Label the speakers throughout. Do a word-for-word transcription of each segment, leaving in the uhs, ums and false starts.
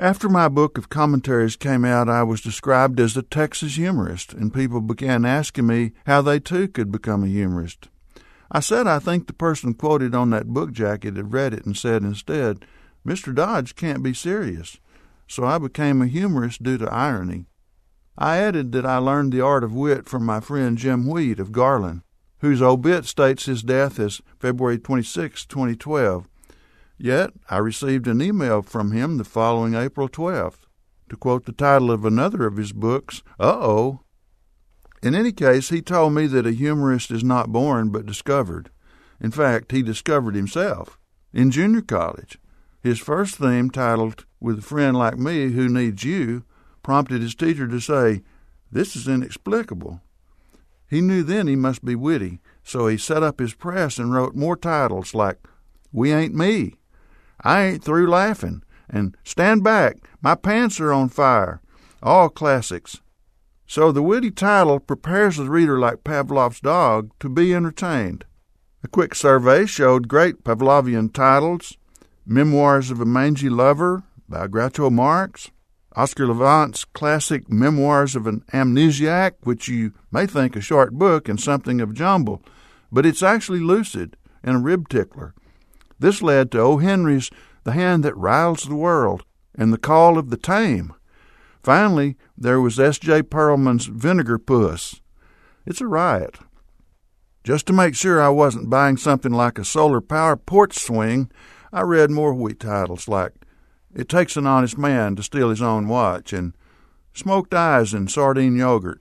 Speaker 1: After my book of commentaries came out, I was described as a Texas humorist, and people began asking me how they too could become a humorist. I said I think the person quoted on that book jacket had read it and said instead, "Mister Dodge can't be serious." So I became a humorist due to irony. I added that I learned the art of wit from my friend Jim Wheat of Garland, whose obit states his death as February twenty-sixth, twenty twelve. Yet I received an email from him the following April twelfth, to quote the title of another of his books, Uh-oh. In any case, he told me that a humorist is not born but discovered. In fact, he discovered himself in junior college. His first theme, titled "With a Friend Like Me Who Needs You," prompted his teacher to say, "This is inexplicable." He knew then he must be witty, so he set up his press and wrote more titles like "We Ain't Me," "I Ain't Through Laughing," and "Stand Back, My Pants Are on Fire," all classics. So the witty title prepares the reader like Pavlov's dog to be entertained. A quick survey showed great Pavlovian titles: Memoirs of a Mangy Lover by Groucho Marx, Oscar Levant's classic Memoirs of an Amnesiac, which you may think a short book and something of jumble, but it's actually lucid and a rib tickler. This led to O. Henry's The Hand That Riles the World and The Call of the Tame. Finally, there was S J Perelman's Vinegar Puss. It's a riot. Just to make sure I wasn't buying something like a solar power porch swing, I read more wheat titles like It Takes an Honest Man to Steal His Own Watch and Smoked Eyes and Sardine Yogurt.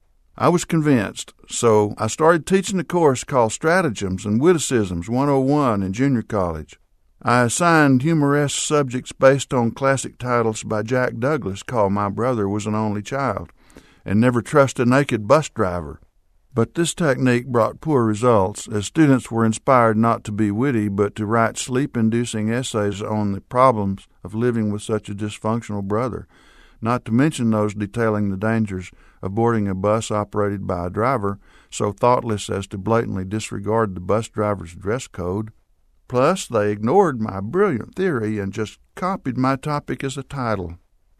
Speaker 1: I was convinced, so I started teaching a course called Stratagems and Witticisms one oh one in junior college. I assigned humoresque subjects based on classic titles by Jack Douglas called My Brother Was an Only Child and Never Trust a Naked Bus Driver. But this technique brought poor results, as students were inspired not to be witty but to write sleep-inducing essays on the problems of living with such a dysfunctional brother, not to mention those detailing the dangers of boarding a bus operated by a driver so thoughtless as to blatantly disregard the bus driver's dress code. Plus, they ignored my brilliant theory and just copied my topic as a title.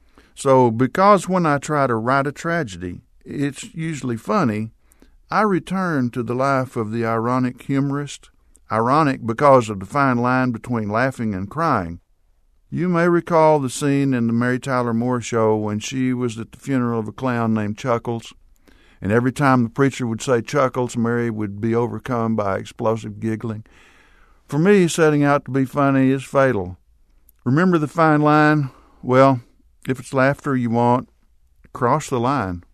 Speaker 1: So, because when I try to write a tragedy, it's usually funny, I return to the life of the ironic humorist, ironic because of the fine line between laughing and crying. You may recall the scene in the Mary Tyler Moore Show when she was at the funeral of a clown named Chuckles, and every time the preacher would say Chuckles, Mary would be overcome by explosive giggling. For me, setting out to be funny is fatal. Remember the fine line? Well, if it's laughter you want, cross the line.